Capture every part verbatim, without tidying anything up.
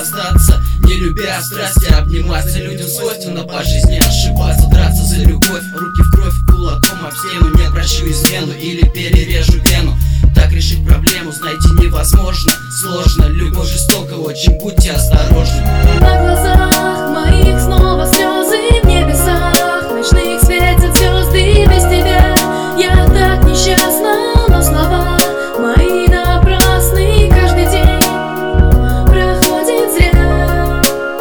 расстаться, не любя страсти обниматься. Людям свойственно по жизни ошибаться, драться за любовь, руки в кровь, кулаком об стену. Не прощу измену или перережу вену. Так решить проблему, знаете, невозможно. Сложно, любовь жестока очень, будьте осторожны. На глазах моих снова слезы в небесах, в ночных светят звезды без тебя. Я так несчастна, но слова мои напрасны. Каждый день проходит зря.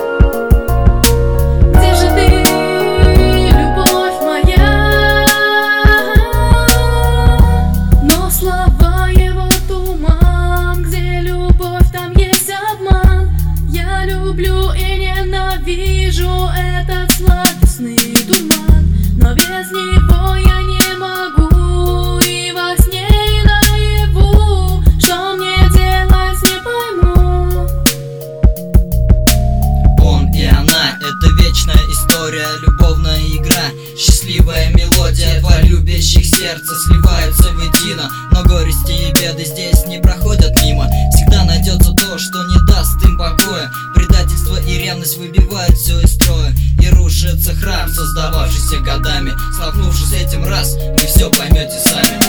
Где же ты, любовь моя? Но слова его туман, где любовь, там есть обман. Я люблю и ненавижу этот сладостный туман, но без него я не могу, и во сне, и наяву. Что мне делать, не пойму. Он и она — это вечная история, любовная игра, счастливая мелодия. Два любящих сердца сливаются воедино, но горести и беды здесь не проходят мимо. Всегда найдется то, что не даст им покоя. Предательство и ревность выбивают все из строя, и рушится храм, создававшийся годами. Столкнувшись с этим раз, вы все поймете сами.